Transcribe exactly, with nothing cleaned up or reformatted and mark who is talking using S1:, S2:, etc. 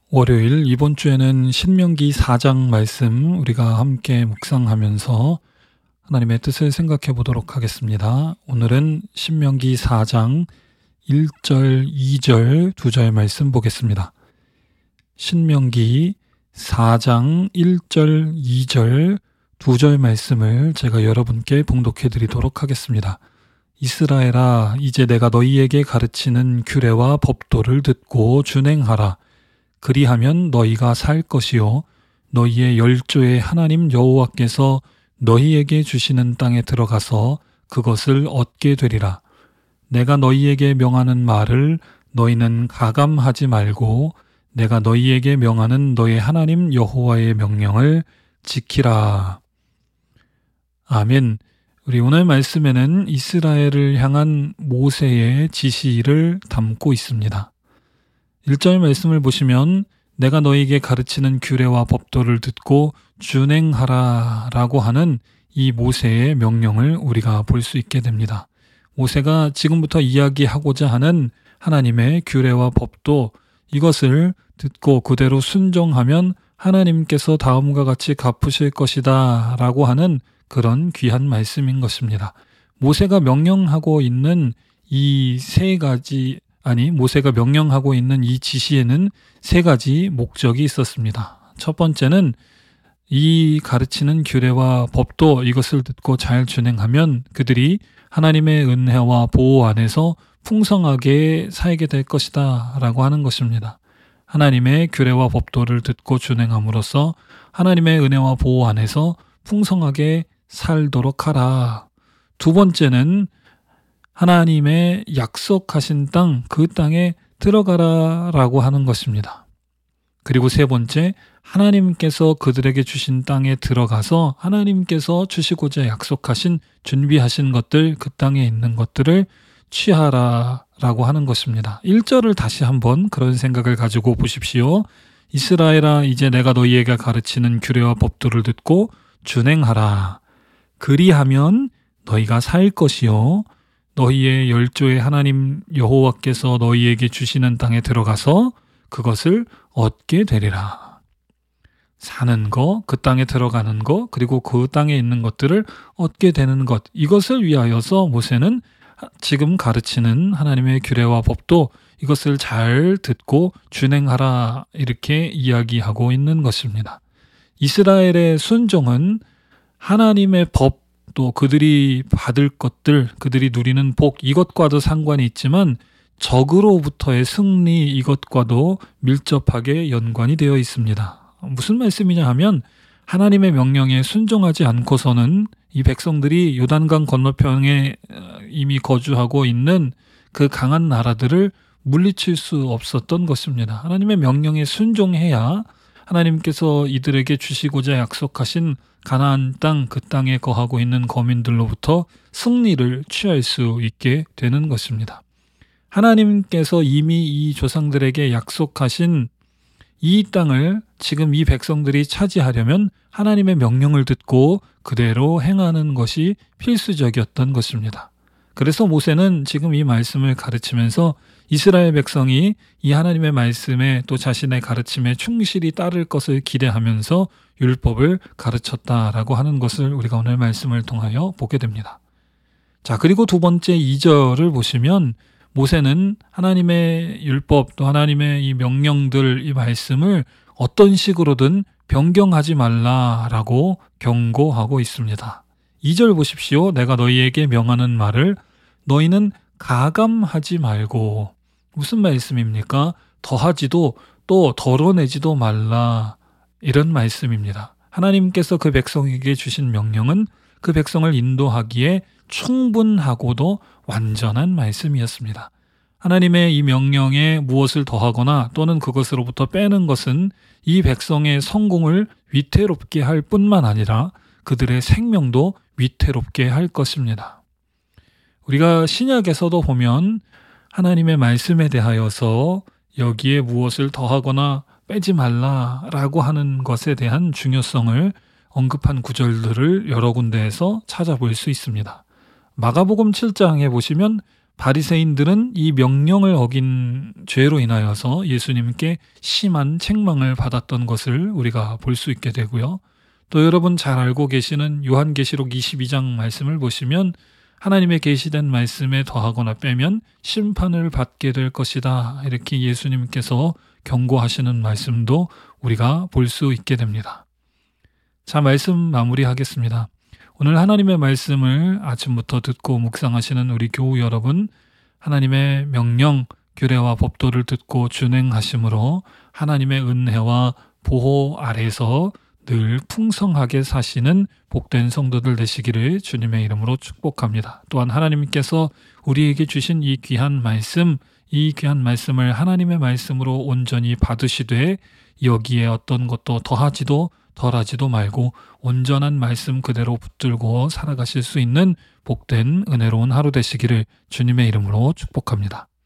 S1: 월요일 이번 주에는 신명기 사 장 말씀 우리가 함께 묵상하면서 하나님의 뜻을 생각해 보도록 하겠습니다. 오늘은 신명기 사 장 일 절, 이 절, 두 절 말씀 보겠습니다. 신명기 사 장 일 절, 이 절, 두 절 말씀을 제가 여러분께 봉독해 드리도록 하겠습니다. 이스라엘아, 이제 내가 너희에게 가르치는 규례와 법도를 듣고 준행하라. 그리하면 너희가 살 것이요 너희의 열조의 하나님 여호와께서 너희에게 주시는 땅에 들어가서 그것을 얻게 되리라. 내가 너희에게 명하는 말을 너희는 가감하지 말고 내가 너희에게 명하는 너희 하나님 여호와의 명령을 지키라. 아멘. 우리 오늘 말씀에는 이스라엘을 향한 모세의 지시를 담고 있습니다. 일 절 말씀을 보시면 내가 너희에게 가르치는 규례와 법도를 듣고 준행하라 라고 하는 이 모세의 명령을 우리가 볼 수 있게 됩니다. 모세가 지금부터 이야기하고자 하는 하나님의 규례와 법도, 이것을 듣고 그대로 순종하면 하나님께서 다음과 같이 갚으실 것이다 라고 하는 그런 귀한 말씀인 것입니다. 모세가 명령하고 있는 이 세 가지 아니 모세가 명령하고 있는 이 지시에는 세 가지 목적이 있었습니다. 첫 번째는 이 가르치는 규례와 법도, 이것을 듣고 잘 준행하면 그들이 하나님의 은혜와 보호 안에서 풍성하게 살게 될 것이다 라고 하는 것입니다. 하나님의 규례와 법도를 듣고 준행함으로써 하나님의 은혜와 보호 안에서 풍성하게 살도록 하라. 두 번째는 하나님의 약속하신 땅, 그 땅에 들어가라 라고 하는 것입니다. 그리고 세 번째, 하나님께서 그들에게 주신 땅에 들어가서 하나님께서 주시고자 약속하신, 준비하신 것들, 그 땅에 있는 것들을 취하라 라고 하는 것입니다. 일 절을 다시 한번 그런 생각을 가지고 보십시오. 이스라엘아, 이제 내가 너희에게 가르치는 규례와 법도를 듣고 준행하라. 그리하면 너희가 살 것이요 너희의 열조의 하나님 여호와께서 너희에게 주시는 땅에 들어가서 그것을 얻게 되리라. 사는 거, 그 땅에 들어가는 거, 그리고 그 땅에 있는 것들을 얻게 되는 것, 이것을 위하여서 모세는 지금 가르치는 하나님의 규례와 법도, 이것을 잘 듣고 준행하라, 이렇게 이야기하고 있는 것입니다. 이스라엘의 순종은 하나님의 법, 또 그들이 받을 것들, 그들이 누리는 복, 이것과도 상관이 있지만 적으로부터의 승리, 이것과도 밀접하게 연관이 되어 있습니다. 무슨 말씀이냐 하면 하나님의 명령에 순종하지 않고서는 이 백성들이 요단강 건너편에 이미 거주하고 있는 그 강한 나라들을 물리칠 수 없었던 것입니다. 하나님의 명령에 순종해야 하나님께서 이들에게 주시고자 약속하신 가나안 땅, 그 땅에 거하고 있는 거민들로부터 승리를 취할 수 있게 되는 것입니다. 하나님께서 이미 이 조상들에게 약속하신 이 땅을 지금 이 백성들이 차지하려면 하나님의 명령을 듣고 그대로 행하는 것이 필수적이었던 것입니다. 그래서 모세는 지금 이 말씀을 가르치면서 이스라엘 백성이 이 하나님의 말씀에 또 자신의 가르침에 충실히 따를 것을 기대하면서 율법을 가르쳤다라고 하는 것을 우리가 오늘 말씀을 통하여 보게 됩니다. 자, 그리고 두 번째 이 절을 보시면 모세는 하나님의 율법 또 하나님의 이 명령들, 이 말씀을 어떤 식으로든 변경하지 말라라고 경고하고 있습니다. 이 절 보십시오. 내가 너희에게 명하는 말을 너희는 가감하지 말고, 무슨 말씀입니까? 더하지도 또 덜어내지도 말라, 이런 말씀입니다. 하나님께서 그 백성에게 주신 명령은 그 백성을 인도하기에 충분하고도 완전한 말씀이었습니다. 하나님의 이 명령에 무엇을 더하거나 또는 그것으로부터 빼는 것은 이 백성의 성공을 위태롭게 할 뿐만 아니라 그들의 생명도 위태롭게 할 것입니다. 우리가 신약에서도 보면 하나님의 말씀에 대하여서 여기에 무엇을 더하거나 빼지 말라라고 하는 것에 대한 중요성을 언급한 구절들을 여러 군데에서 찾아볼 수 있습니다. 마가복음 칠 장에 보시면 바리새인들은 이 명령을 어긴 죄로 인하여서 예수님께 심한 책망을 받았던 것을 우리가 볼 수 있게 되고요. 또 여러분 잘 알고 계시는 요한계시록 이십이 장 말씀을 보시면 하나님의 계시된 말씀에 더하거나 빼면 심판을 받게 될 것이다. 이렇게 예수님께서 경고하시는 말씀도 우리가 볼 수 있게 됩니다. 자, 말씀 마무리하겠습니다. 오늘 하나님의 말씀을 아침부터 듣고 묵상하시는 우리 교우 여러분, 하나님의 명령, 규례와 법도를 듣고 준행하심으로 하나님의 은혜와 보호 아래서 늘 풍성하게 사시는 복된 성도들 되시기를 주님의 이름으로 축복합니다. 또한 하나님께서 우리에게 주신 이 귀한 말씀, 이 귀한 말씀을 하나님의 말씀으로 온전히 받으시되 여기에 어떤 것도 더하지도 덜하지도 말고 온전한 말씀 그대로 붙들고 살아가실 수 있는 복된 은혜로운 하루 되시기를 주님의 이름으로 축복합니다.